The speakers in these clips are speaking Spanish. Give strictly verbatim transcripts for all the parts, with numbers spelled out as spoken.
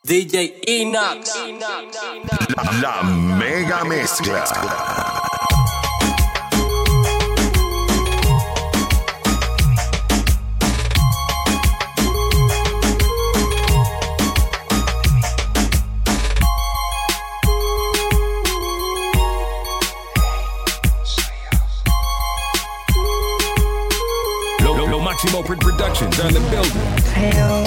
D J Inox. La, la mega mezcla. Maximo Productions on the building. Creo,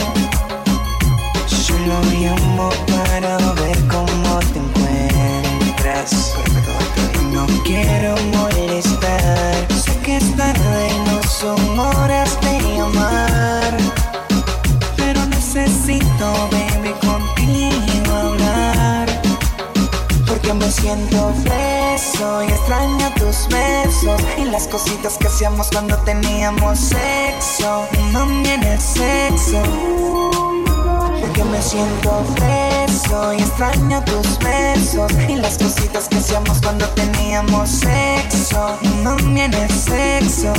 solo llamo para ver cómo te encuentras. No quiero molestar, sé que es tarde y no son horas de llamar, pero necesito, baby, contigo hablar, porque me siento preso y extraño tus besos y las cositas que hacíamos cuando teníamos sexo. Mami, en el sexo, porque me siento preso y extraño tus besos y las cositas que hacíamos cuando teníamos sexo. Mami, en el sexo.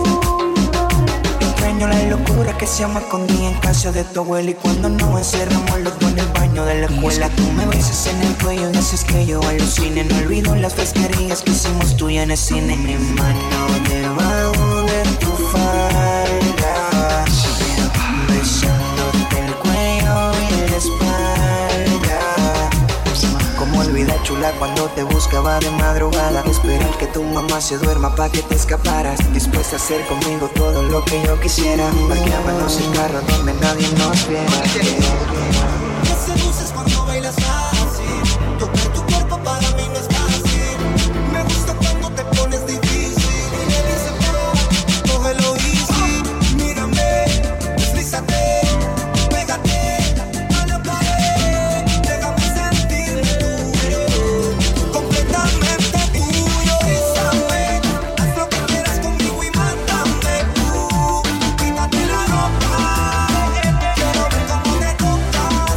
Extraño la locura que se llama escondida en casa de tu abuela y cuando nos encerramos los dos en el baño de la escuela. Tú me besas en el cuello y haces que yo alucine. No olvido las fresquerías que hicimos tú y en el cine. Mi mano debajo de tu falda, besándote el cuello y la espalda. Como olvidar, chula, cuando te buscaba de madrugada. Esperar que tu mamá se duerma pa' que te escaparas. Dispuesta a hacer conmigo todo lo que yo quisiera. Parqueábamos el carro donde nadie nos viera. Me seduces cuando bailas así. Tocar tu cuerpo para mí no es fácil. Me gusta cuando te pones difícil. Y me dice, pero cógelo easy. Mírame, deslízate, pégate a la pared. Déjame sentirme tuyo, completamente tuyo. Bésame, haz lo que quieras conmigo y mátame tú. Quítate la ropa, quiero ver cómo te tocas.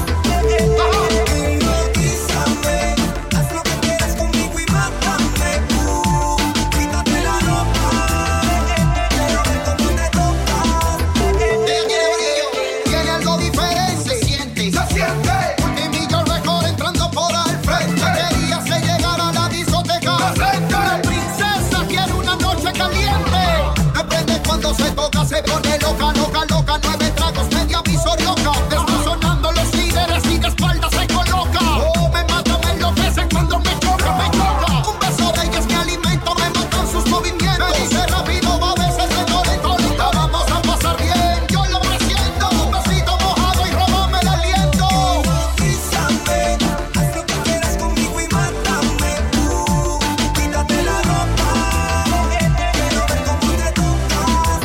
Hipnotízame, haz lo que quieras conmigo y mátame tú. Quítate la ropa, quiero ver cómo te tocas. Ella tiene brillo, tiene algo diferente. Se siente, se siente. Multimillion Record entrando por al frente. Quería se llegar a la discoteca. La princesa quiere una noche caliente. Aprende cuando se toca, se pone loca, loca, loca. Nueve tragos, media visorioca. Están sonando los líderes y de espalda se coloca. Oh, me mata, me enloquece cuando me choca, me choca. Un beso de ella es mi alimento, me matan sus movimientos. Me dice rápido, a veces lento, lento, lento. Vamos a pasar bien, yo lo presiento. Un besito mojado y róbame el aliento. Hipnotízame, haz lo que quieras conmigo y mátame tú. Quítate la ropa, quiero ver cómo te tocas.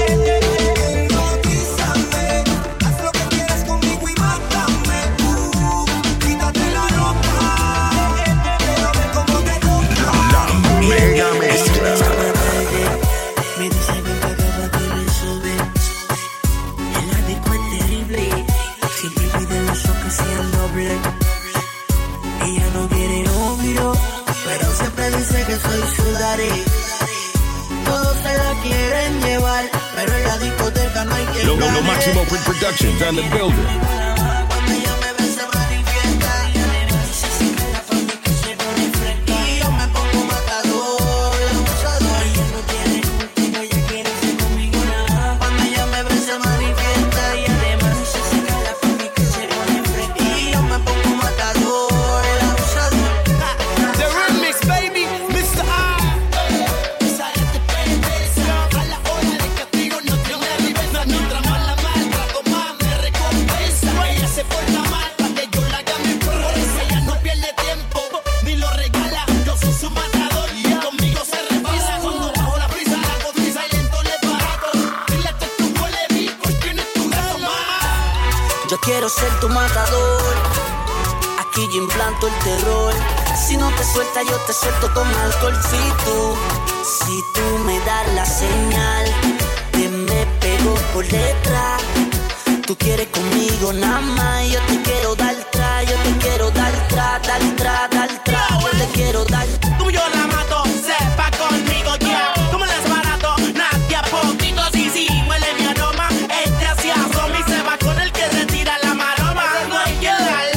Hipnotízame, haz lo que quieras conmigo y mátame tú. Quítate la ropa, quiero ver cómo te tocas. La mega mezcla. Me dice ven pa' acá pa' que me sube. El ático es terrible. Siempre pide los ojos que sean doble. Ella no quiere novio, pero siempre dice que soy su daddy. Todos se la quieren llevar, pero en la discoteca no hay quien Lo, lo, lo gane. Maximo Productions on the building. Cuando ella me ve se manifiesta y además se siente la fama que se pone fresca. Y yo me pongo matador, abusador. Ella no quiere contigo, ella quiere ser conmigo nada. Cuando ella me ve se manifiesta y además se siente la fama que se pone fresca. Y yo me pongo matador, abusador. The remix, baby, mister I. Esa es de pereza. A la hora de castigo no tiene reversa. Mientras más la maltrato, más me recompensa. Ella se porta mal para que yo la haga mi promesa. Ella no pierde tiempo, ni lo regala. Yo soy su matador y conmigo se repasa. Cuando bajo la prisa, la codriza y lento le barato. Dile que tú huele rico y tienes tu gato más. Yo quiero ser tu matador. Aquí yo implanto el terror. Si no te suelta, yo te suelto con alcohol. Si tú, si tú me das la señal, que me pego por detrás. Tú quieres conmigo nada más. Yo te quiero dar tra, yo te quiero dar tra, dar tra, dar tra. Yo te quiero dar. Como yo la mato, sepa conmigo ya. Como les barato, nadie a poquito. Sí, sí, huele mi aroma. Es gracioso, mi se va con el que retira la maroma. No hay que darle.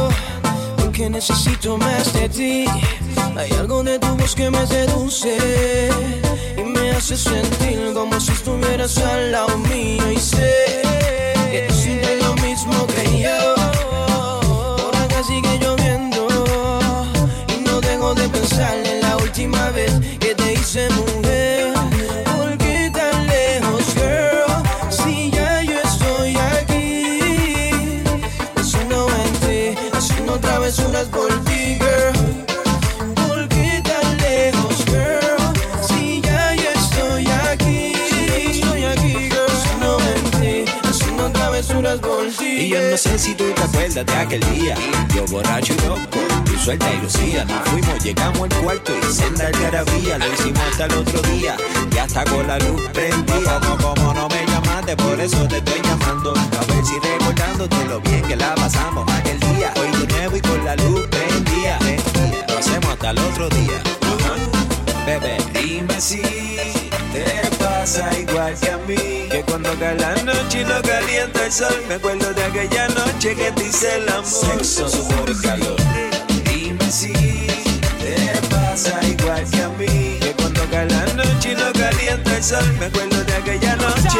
porque necesito más de ti. Hay algo de tu voz que me seduce y me hace sentir como si estuvieras al lado mío. Y sé que tú sientes lo mismo que yo. Por acá sigue lloviendo y no dejo de pensar en la última vez que te hice mujer. ¿Por qué tan lejos, girl? Si ya yo estoy aquí, pensando en ti, haciendo travesuras por ti, girl. ¿Por qué tan lejos, girl? Si ya yo estoy aquí, estoy aquí, girl, pensando en ti, haciendo travesuras por ti. Y yo no sé si tú te acuerdas de aquel día, yo borracho y loco, tú suelta y lucía. Nos fuimos, llegamos al cuarto y senda algarabía. Lo hicimos hasta el otro día y hasta con la luz prendida. Como, como no me llamaste, por eso te estoy llamando, a ver si recordándote lo bien que la pasamos aquel día. Hoy de nuevo y con la luz prendida, prendida. Lo hacemos hasta el otro día. Uh-huh. Bebé, dime si te pasa igual que a mí, que cuando cae la noche y no calienta el sol, me acuerdo de aquella noche que te hice el amor. Sexo, sudor y calor. Dime si te pasa igual que a mí, que cuando cae la noche y no calienta el sol, me acuerdo de aquella noche.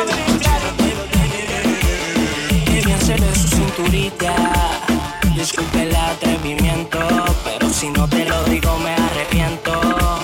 Qué bien se ve su cinturita, disculpe el atrevimiento, pero si no te lo digo me arrepiento.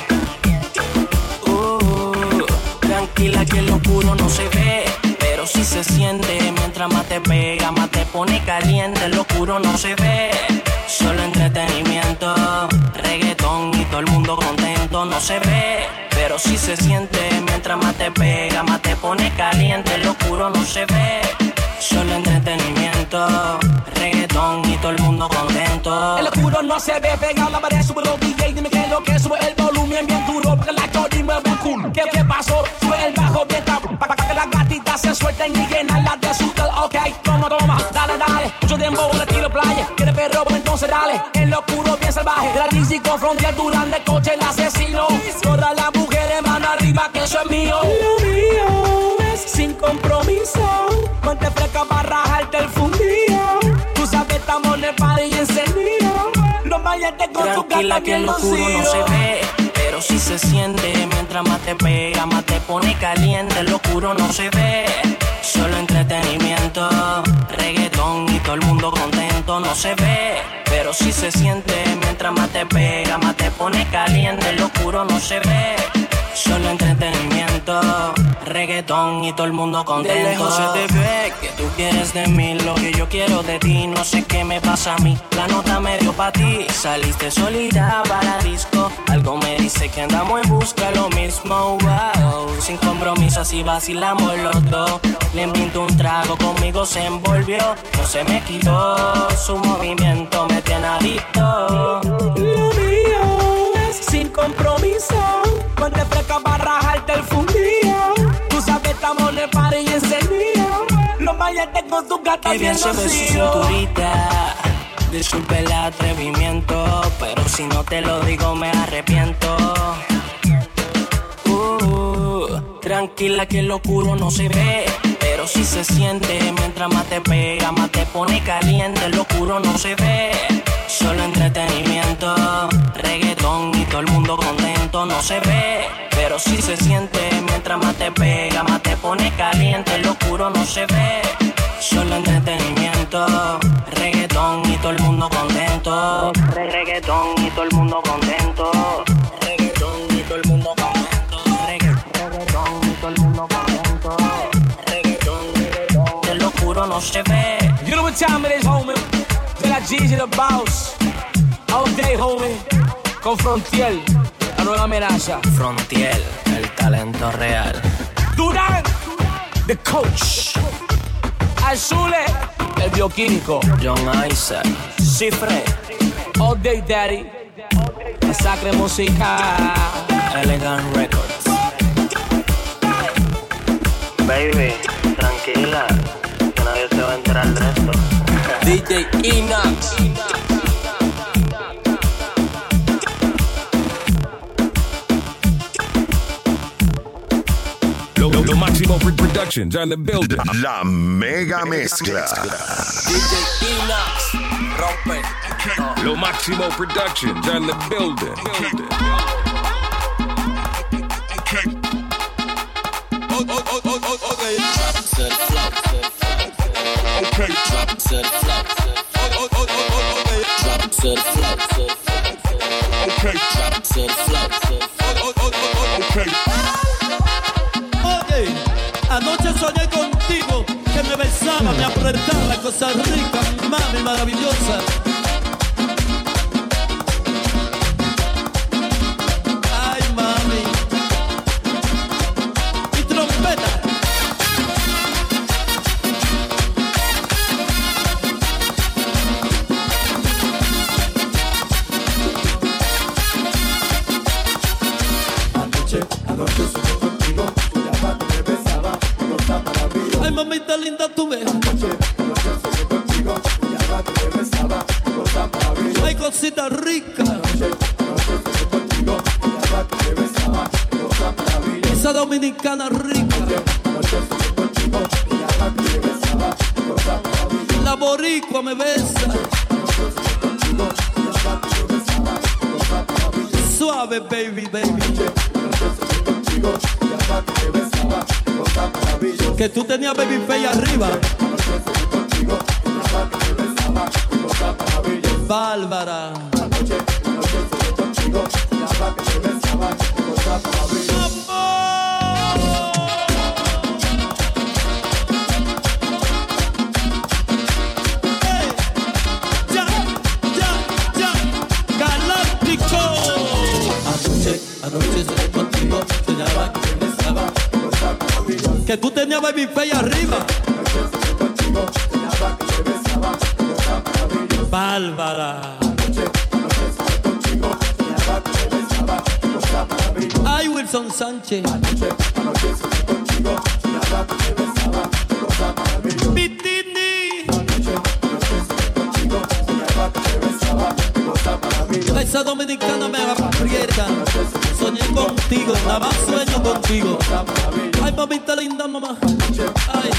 Tranquila que lo puro no se ve, pero sí se siente. Mientras más te pega, más te pone caliente. Lo puro no se ve, solo entretenimiento, reggaetón y todo el mundo contento. No se ve, pero sí se siente. Mientras más te pega, más te pone caliente. Lo puro no se ve, solo entretenimiento, reggaetón y todo el mundo contento. El oscuro no se ve, pega la pared, sube los D J, dime que lo que sube el volumen bien duro, porque la chori mueve cool. ¿Qué, qué pasó? Sube el bajo bien cabrón, para que las gatitas se suelten y llenan las de su tal. Ok, toma, toma, dale, dale, mucho tiempo le tiro playa. ¿Quiere perro? Pues entonces dale, el oscuro bien salvaje. La Rizzi con Frontier, Durán de coche, el asesino. Todas las mujeres, mano arriba, que eso es mío. Lo mío es sin compromiso, ponte fresca para rajarte el fundido. Tú sabes, estamos en el party y encendido. Los mayentes con tu Tranquila que lo oscuro no se ve, pero sí se siente. Mientras más te pega, más te pone caliente. Lo oscuro no se ve, solo entretenimiento, reggaetón y todo el mundo contento. No se ve, pero sí se siente. Mientras más te pega, más te pone caliente. Lo oscuro no se ve, solo entretenimiento, reggaetón y todo el mundo contento. De lejos se te ve que tú quieres de mí lo que yo quiero de ti. No sé qué me pasa a mí, la nota me dio pa' ti. Saliste solita para disco, algo me dice que andamos en busca lo mismo. Wow, sin compromiso así vacilamos los dos. Le invito un trago, conmigo se envolvió. No se me quitó, su movimiento me tiene adicto. Lo mío es sin compromiso, ponte fresca para rajarte el fundido. Tú sabes, estamos en el party y encendido. Los mayentes con tus gatas bien se ve su cinturita, disculpe el atrevimiento, pero si no te lo digo me arrepiento. Uh, tranquila que lo oscuro no se ve, pero sí se siente. Mientras más te pega, más te pone caliente. Lo oscuro no se ve, solo entretenimiento, reggaetón y todo el mundo contento. No se ve, pero sí se siente. Mientras más te pega, más te pone caliente. Lo oscuro no se ve, solo entretenimiento, reggaetón y todo el mundo contento. Reggaetón y todo el mundo contento. Reggaetón y todo el mundo contento. Reggaetón y todo el mundo contento. Reggaetón, reggaetón. De lo oscuro no se ve. You know what time it is, homie. De la Gigi the Boss. All day, homie. Con Frontier, la nueva amenaza. Frontier, el talento real. Durán, the coach. Azule, el bioquímico. John Isaac, Cifre, All Day Daddy. Masacre musical. Elegant Records. Baby, tranquila, que nadie se va a enterar del resto. D J Inox. Lo, lo, lo Máximo Productions on the building. La mega mezcla. D J Inox. Rompe. Lo Maximo Productions on the building. building. Oh, oh, oh, oh, oh, okay. Drop it to the floor. Okay. Drop it to the floor. Oh, oh, oh, oh, oh, okay. Drop it to the floor. Okay. Drop it to the floor. Oh, oh, oh, oh, okay. Oye, anoche soñé contigo, que me besaba, me apretaba, cosa rica, mami maravillosa. Ay, mami. Y trompeta. Anoche, anoche soñé contigo, tu llamada me besaba, cosa maravillosa. Ay, mamita linda, tú ves. Anoche, anoche soñé contigo, tu llamada me besaba, cosa maravillosa. Ay, cosita rica. Anoche, anoche soñé contigo, tu llamada me besaba, cosa maravillosa. Esa dominicana rica. Anoche soñé contigo, tu llamada me besaba, cosa maravillosa. La boricua me besa. Anoche soñé contigo, tu llamada me besaba, cosa maravillosa. Suave, baby, baby. Que tú tenías baby face arriba. Bárbara. Hey, ya, ya, ya. Galáctico. Anoche, anoche soñé contigo, soñaba que me besaba, cosa maravillosa. Que tú tenías baby face arriba. Anoche soñé contigo, soñaba que me besaba, cosa maravillosa. Bárbara. Anoche, anoche soñé contigo, soñaba que me besaba, cosa maravillosa. Ay, Wilson Sánchez. Anoche, anoche soñé contigo, soñaba que me besaba, cosa maravillosa. Pitini. Anoche, anoche soñé contigo, soñaba que me besaba, cosa maravillosa. Esa dominicana me aprieta. Soñé contigo, nada más sueño contigo. Ay, mamita linda, mamá. Ay,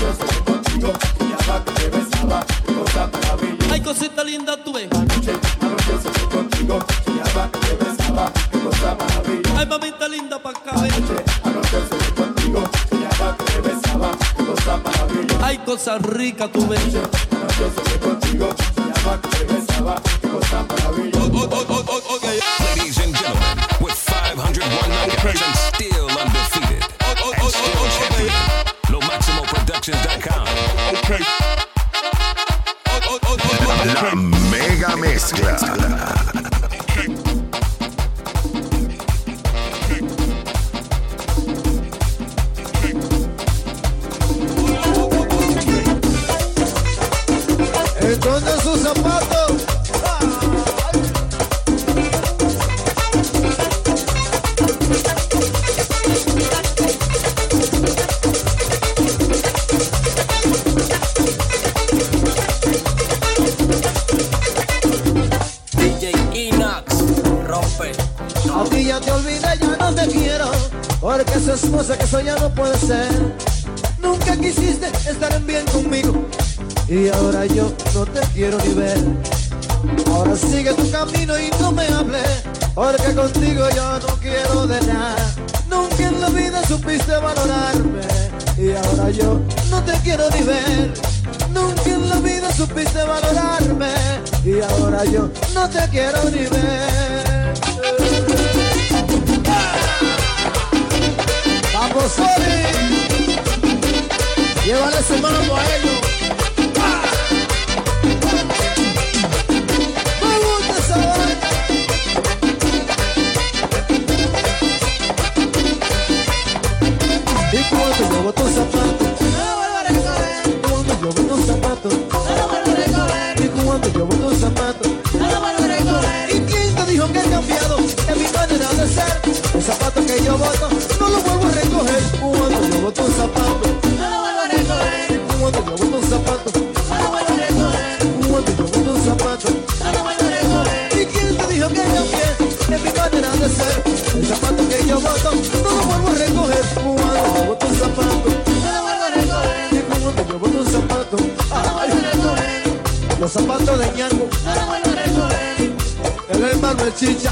ay, cosita linda, tú ves. Ay, mamita linda, pa' acá, ven. Ay, cosa rica, tú ves. Ladies and gentlemen, with five hundred one knockouts and still undefeated, and still champion, Lo Maximo Productions dot com. Okay. La Mega Mezcla. Esconde sus zapatos. D J Inox, rompe. A ti ya te olvidé, ya no te quiero, porque esa esposa que soy ya no puede ser. Nunca quisiste estar bien conmigo, y ahora yo no te quiero ni ver. Ahora sigue tu camino y no me hables, porque contigo yo no quiero de nada. Nunca en la vida supiste valorarme, y ahora yo no te quiero ni ver. Nunca en la vida supiste valorarme, y ahora yo no te quiero ni ver. Vamos, Sony, llévale su mano a ellos. Me gusta esa vaina. Y cuando llevo tus zapatos, cuando llevo tus zapatos, y cuando llevo tus zapatos, ¿y quién te dijo que he cambiado en mi manera de ser? El zapato que yo boto no lo vuelvo a recoger. Cuando llevo tus zapatos, y cuando llevo tus zapatos, cuando llevo tus zapatos, ¿y quién te dijo que cambié en mi manera de ser? El zapato que yo boto no lo vuelvo a recoger. Cuando llevo tus zapatos, y cuando llevo tus zapatos, ay, los zapatos de Ñango. banda no es chicha.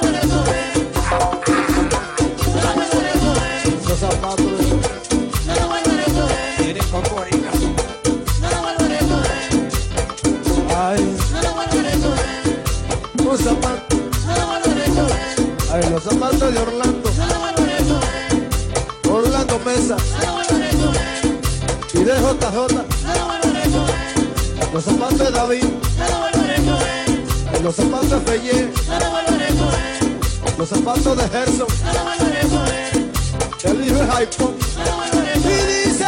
Los zapatos tienen cocorica. Ay, los zapatos. Ay, los zapatos de Orlando. Orlando Mesa. Y de J J. Los zapatos de David. Ay, los zapatos de Feyé. Los zapatos de Gerson. El hijo es iPhone. Y dice.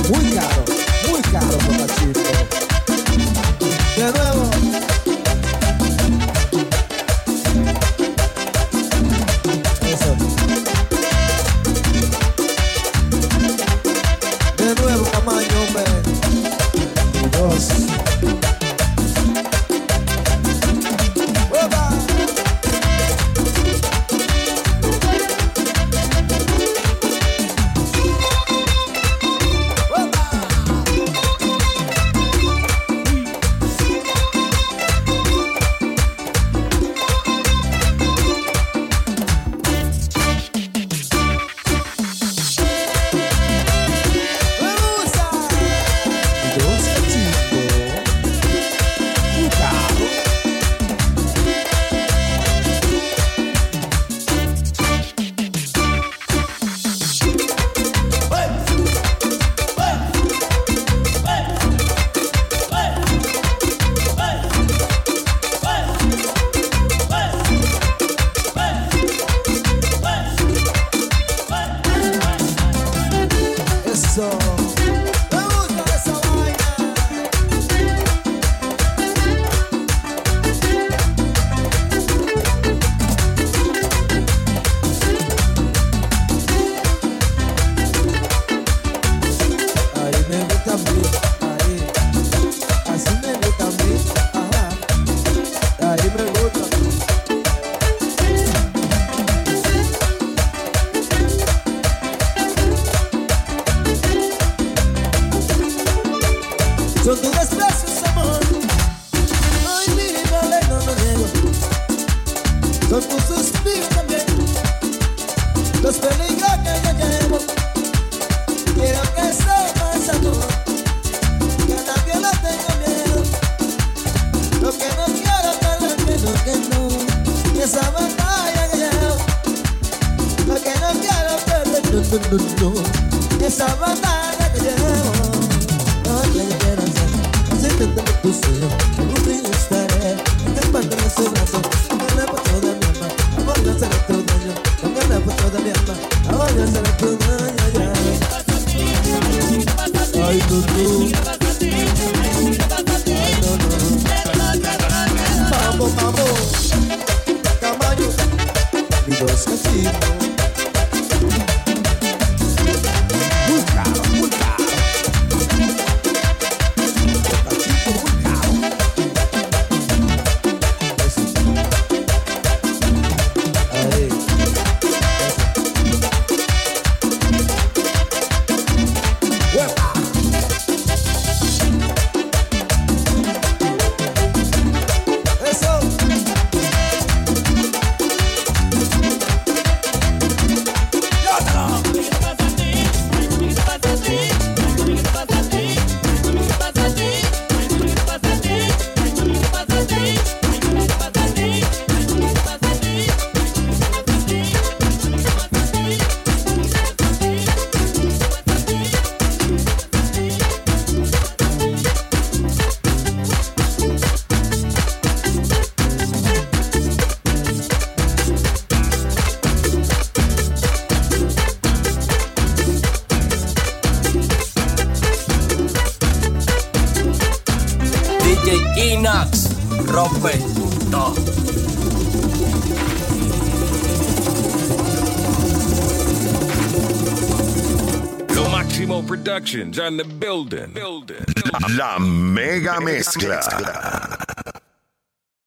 Muy caro, muy caro, Tocachito. De nuevo. Eso. De nuevo, tamaño, hombre. Y dos. Son tus desplazos, amor. Ay, mi vale, no lo niego. Son tus suspiros también. Los peligros que yo llevo. Quiero que sepas, amor, que a nadie le tengo miedo. Lo que no quiero perder, que lo que no. Y esa batalla que llevo. Lo que no quiero perder, no, no, no, no. Y esa batalla que llevo. Oye, yo quiero hacer, así te tengo tu sueño. Un día estaré en el parte de su brazo. Con ganas por toda mi alma, voy a ser tu dueño. Con ganas por toda mi alma, voy a ser tu dueño, ya. Ay, tú, tú. Ay, no, no. Vamos, vamos. Caballo, mi dos casinos. Muy caro, muy caro. Inox, rompe todo. Lo Máximo Productions on the building. building. La Mega Mezcla.